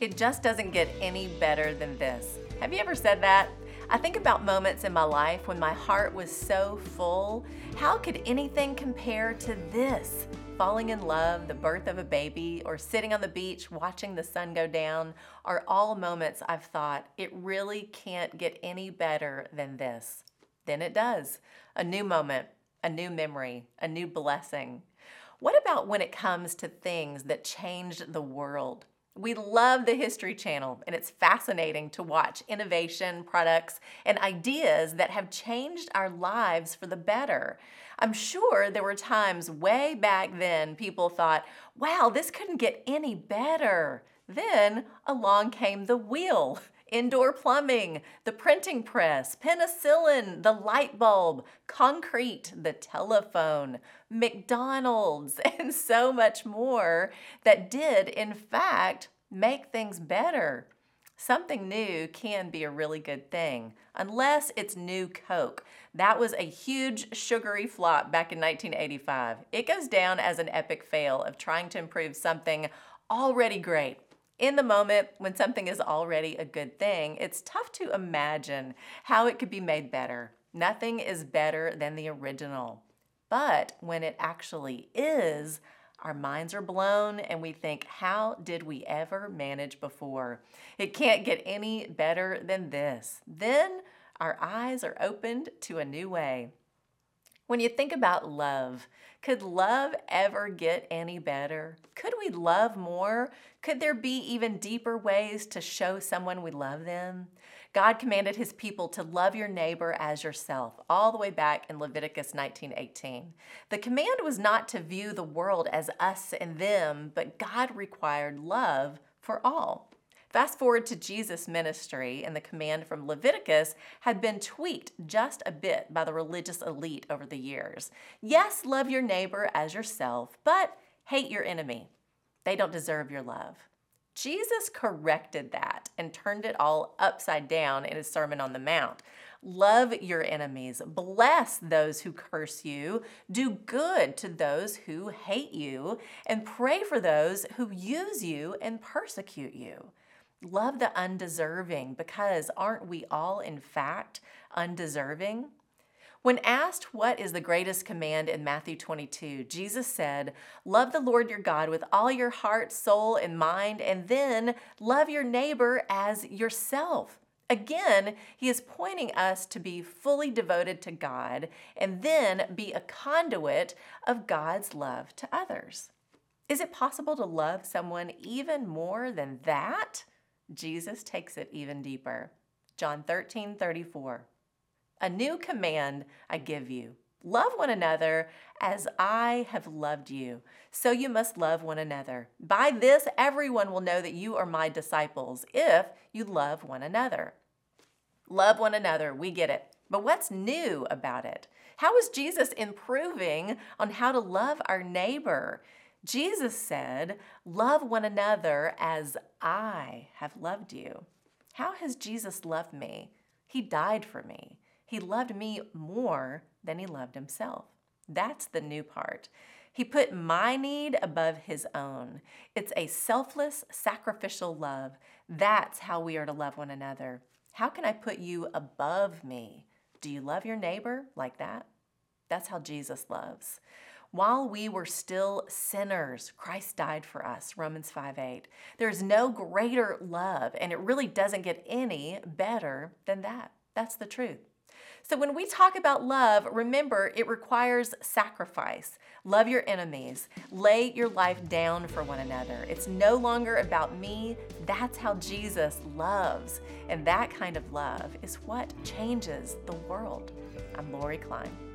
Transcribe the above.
It just doesn't get any better than this. Have you ever said that? I think about moments in my life when my heart was so full. How could anything compare to this? Falling in love, the birth of a baby, or sitting on the beach watching the sun go down are all moments I've thought, it really can't get any better than this. Then it does. A new moment, a new memory, a new blessing. What about when it comes to things that changed the world? We love the History Channel, and it's fascinating to watch innovation, products, and ideas that have changed our lives for the better. I'm sure there were times way back then people thought, wow, this couldn't get any better. Then along came the wheel, indoor plumbing, the printing press, penicillin, the light bulb, concrete, the telephone, McDonald's, and so much more that did, in fact, make things better. Something new can be a really good thing, unless it's new Coke. That was a huge sugary flop back in 1985. It goes down as an epic fail of trying to improve something already great. In the moment, when something is already a good thing, it's tough to imagine how it could be made better. Nothing is better than the original. But when it actually is, our minds are blown and we think, how did we ever manage before? It can't get any better than this. Then our eyes are opened to a new way. When you think about love, could love ever get any better? Could we love more? Could there be even deeper ways to show someone we love them? God commanded his people to love your neighbor as yourself, all the way back in Leviticus 19:18. The command was not to view the world as us and them, but God required love for all. Fast forward to Jesus' ministry, and the command from Leviticus had been tweaked just a bit by the religious elite over the years. Yes, love your neighbor as yourself, but hate your enemy. They don't deserve your love. Jesus corrected that and turned it all upside down in his Sermon on the Mount. Love your enemies, bless those who curse you, do good to those who hate you, and pray for those who use you and persecute you. Love the undeserving, because aren't we all, in fact, undeserving? When asked what is the greatest command in Matthew 22, Jesus said, love the Lord your God with all your heart, soul, and mind, and then love your neighbor as yourself. Again, he is pointing us to be fully devoted to God and then be a conduit of God's love to others. Is it possible to love someone even more than that? Jesus takes it even deeper. John 13:34. A new command I give you. Love one another as I have loved you. So you must love one another. By this, everyone will know that you are my disciples, if you love one another. Love one another, we get it. But what's new about it? How is Jesus improving on how to love our neighbor? Jesus said, love one another as I have loved you. How has Jesus loved me? He died for me. He loved me more than he loved himself. That's the new part. He put my need above his own. It's a selfless, sacrificial love. That's how we are to love one another. How can I put you above me? Do you love your neighbor like that? That's how Jesus loves. While we were still sinners, Christ died for us, Romans 5:8. There's no greater love, and it really doesn't get any better than that. That's the truth. So when we talk about love, remember it requires sacrifice. Love your enemies. Lay your life down for one another. It's no longer about me. That's how Jesus loves. And that kind of love is what changes the world. I'm Lori Klein.